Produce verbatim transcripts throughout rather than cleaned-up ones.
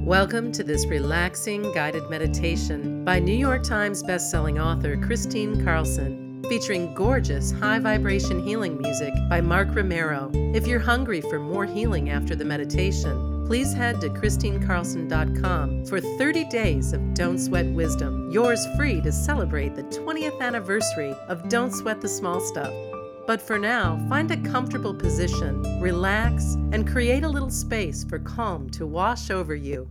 Welcome to this relaxing guided meditation by New York Times bestselling author Kristine Carlson, featuring gorgeous high vibration healing music by Mark Romero. If you're hungry for more healing after the meditation, please head to kristine carlson dot com for thirty days of Don't Sweat Wisdom, yours free to celebrate the twentieth anniversary of Don't Sweat the Small Stuff. But for now, find a comfortable position, relax, and create a little space for calm to wash over you.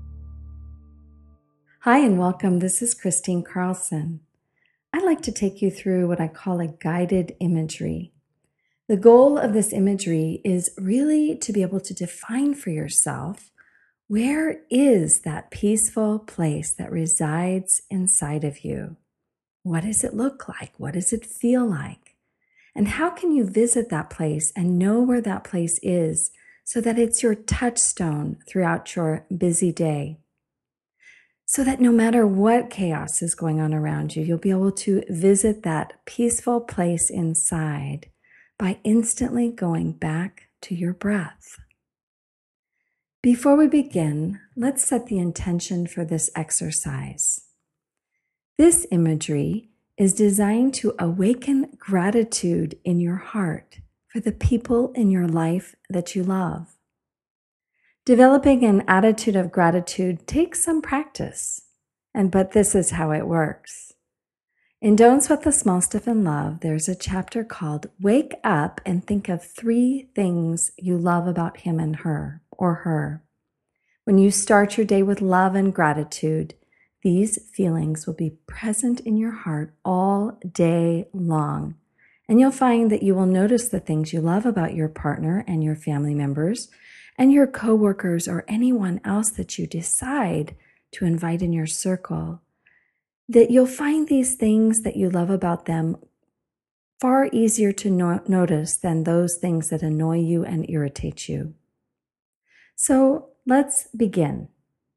Hi and welcome. This is Kristine Carlson. I'd like to take you through what I call a guided imagery. The goal of this imagery is really to be able to define for yourself where is that peaceful place that resides inside of you. What does it look like? What does it feel like? And how can you visit that place and know where that place is so that it's your touchstone throughout your busy day? So that no matter what chaos is going on around you, you'll be able to visit that peaceful place inside by instantly going back to your breath. Before we begin, let's set the intention for this exercise. This imagery is designed to awaken gratitude in your heart for the people in your life that you love. Developing an attitude of gratitude takes some practice, and but this is how it works. In Don't Sweat the Small Stuff in Love, there's a chapter called Wake Up and Think of Three Things You Love About Him and Her, or Her. When you start your day with love and gratitude, these feelings will be present in your heart all day long, and you'll find that you will notice the things you love about your partner and your family members and your coworkers or anyone else that you decide to invite in your circle, that you'll find these things that you love about them far easier to no- notice than those things that annoy you and irritate you. So let's begin.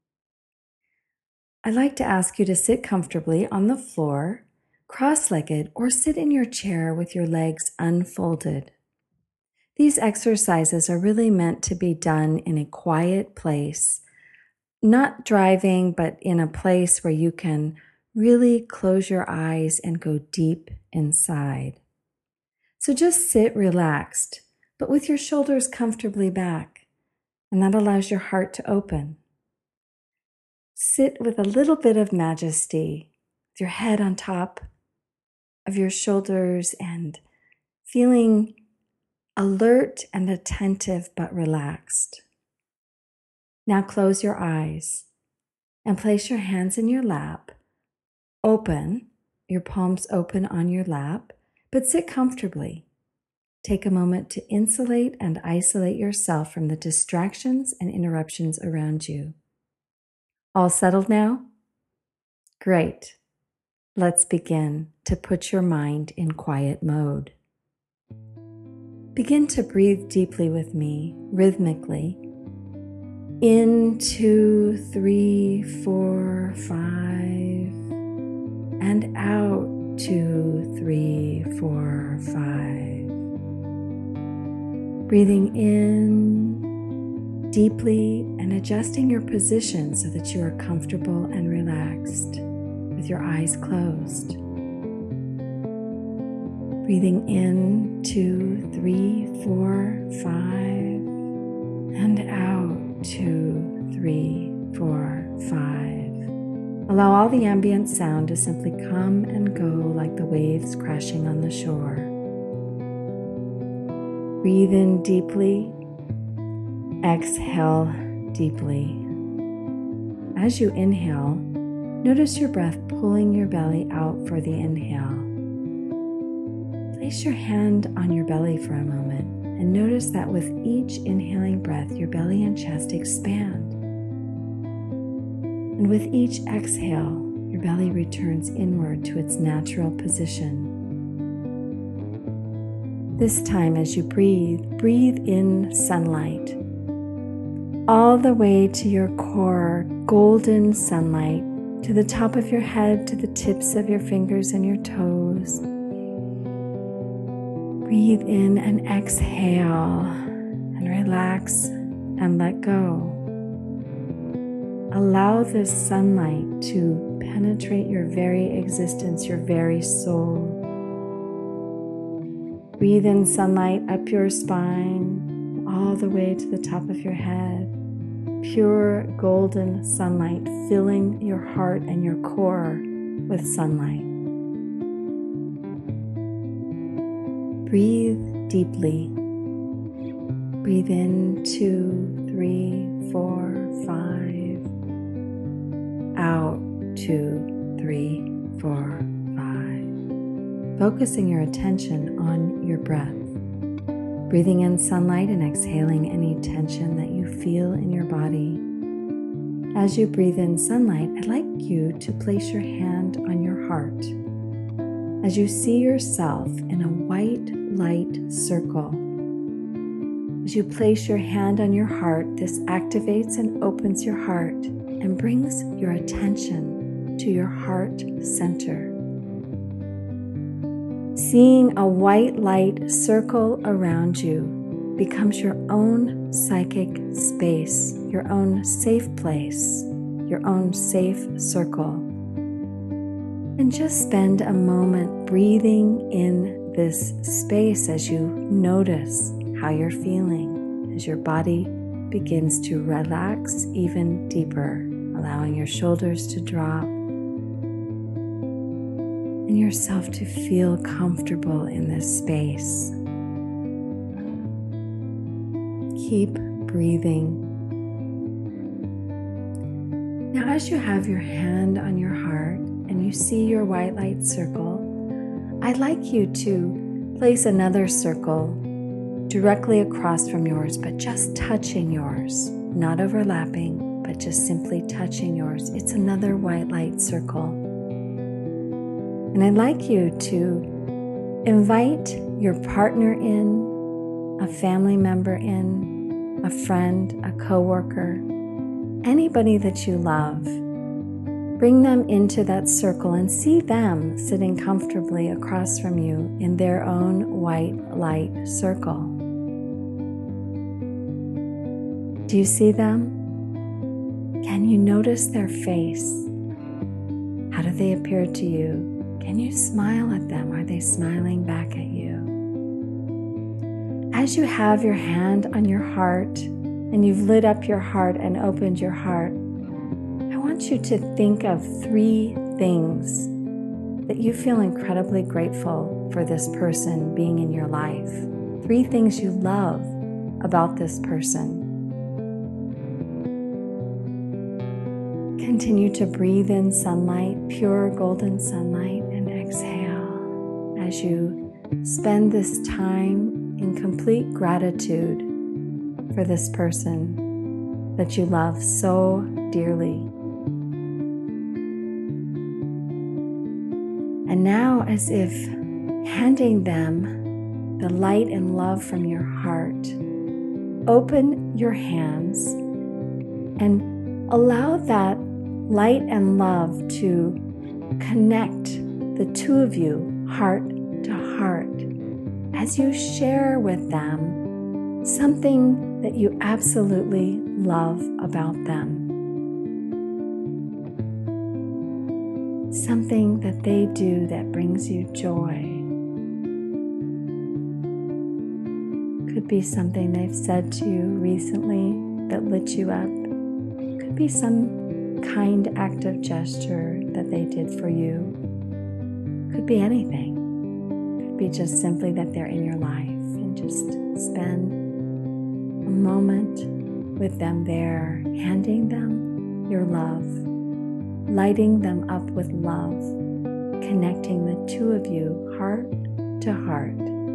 I'd like to ask you to sit comfortably on the floor, cross-legged, or sit in your chair with your legs unfolded. These exercises are really meant to be done in a quiet place, not driving, but in a place where you can really close your eyes and go deep inside. So just sit relaxed, but with your shoulders comfortably back, and that allows your heart to open. Sit with a little bit of majesty, with your head on top of your shoulders and feeling alert and attentive but relaxed. Now close your eyes and place your hands in your lap, open, your palms open on your lap, but sit comfortably. Take a moment to insulate and isolate yourself from the distractions and interruptions around you. All settled now? Great. Let's begin to put your mind in quiet mode. Begin to breathe deeply with me, rhythmically. In, two, three, four, five. And out, two, three, four, five. Breathing in deeply and adjusting your position so that you are comfortable and relaxed with your eyes closed. Breathing in, two, three, four, five, and out, two, three, four, five. Allow all the ambient sound to simply come and go like the waves crashing on the shore. Breathe in deeply. Exhale deeply. As you inhale, notice your breath pulling your belly out for the inhale. Place your hand on your belly for a moment and notice that with each inhaling breath, your belly and chest expand. And with each exhale, your belly returns inward to its natural position. This time, as you breathe, breathe in sunlight. All the way to your core, golden sunlight, to the top of your head, to the tips of your fingers and your toes. Breathe in and exhale and relax and let go. Allow this sunlight to penetrate your very existence, your very soul. Breathe in sunlight up your spine, all the way to the top of your head. Pure golden sunlight filling your heart and your core with sunlight. Breathe deeply. Breathe in two, three, four, five. Out two, three, four, five. Focusing your attention on your breath. Breathing in sunlight and exhaling any tension that you feel in your body. As you breathe in sunlight, I'd like you to place your hand on your heart. As you see yourself in a white light circle, as you place your hand on your heart, this activates and opens your heart and brings your attention to your heart center. Seeing a white light circle around you becomes your own psychic space, your own safe place, your own safe circle. And just spend a moment breathing in this space as you notice how you're feeling, as your body begins to relax even deeper, allowing your shoulders to drop and yourself to feel comfortable in this space. Keep breathing. Now, as you have your hand on your heart and you see your white light circle, I'd like you to place another circle directly across from yours, but just touching yours, not overlapping, but just simply touching yours. It's another white light circle. And I'd like you to invite your partner in, a family member in, a friend, a coworker, anybody that you love. Bring them into that circle and see them sitting comfortably across from you in their own white light circle. Do you see them? Can you notice their face? How do they appear to you? Can you smile at them? Are they smiling back at you? As you have your hand on your heart and you've lit up your heart and opened your heart, I want you to think of three things that you feel incredibly grateful for this person being in your life. Three things you love about this person. Continue to breathe in sunlight, pure golden sunlight, and exhale as you spend this time in complete gratitude for this person that you love so dearly. And now, as if handing them the light and love from your heart, open your hands and allow that light and love to connect the two of you heart to heart as you share with them something that you absolutely love about them. Something that they do that brings you joy. Could be something they've said to you recently that lit you up. Could be some kind act of gesture that they did for you. Could be anything. Could be just simply that they're in your life, and just spend a moment with them there, handing them your love, lighting them up with love, connecting the two of you heart to heart.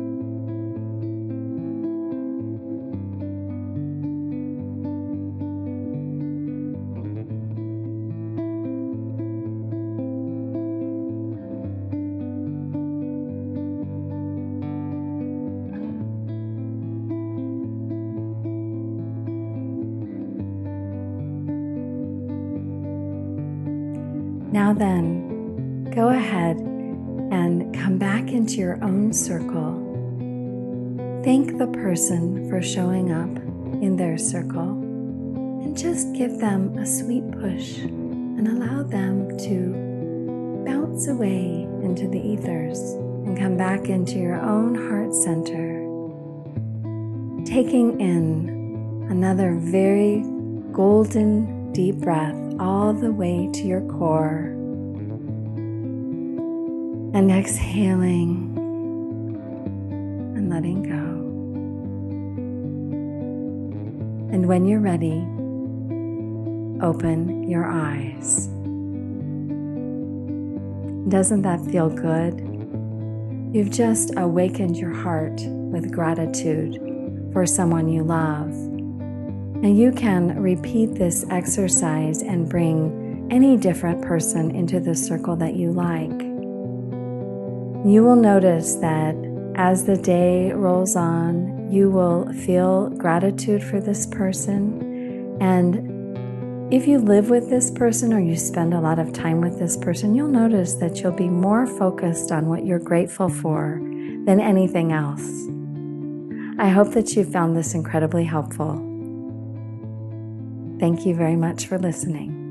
Now then, go ahead and come back into your own circle. Thank the person for showing up in their circle, and and just give them a sweet push and allow them to bounce away into the ethers and come back into your own heart center, taking in another very golden deep breath all the way to your core, and exhaling and letting go. And when you're ready, open your eyes. Doesn't that feel good? You've just awakened your heart with gratitude for someone you love. And you can repeat this exercise and bring any different person into the circle that you like. You will notice that as the day rolls on, you will feel gratitude for this person. And if you live with this person or you spend a lot of time with this person, you'll notice that you'll be more focused on what you're grateful for than anything else. I hope that you found this incredibly helpful. Thank you very much for listening.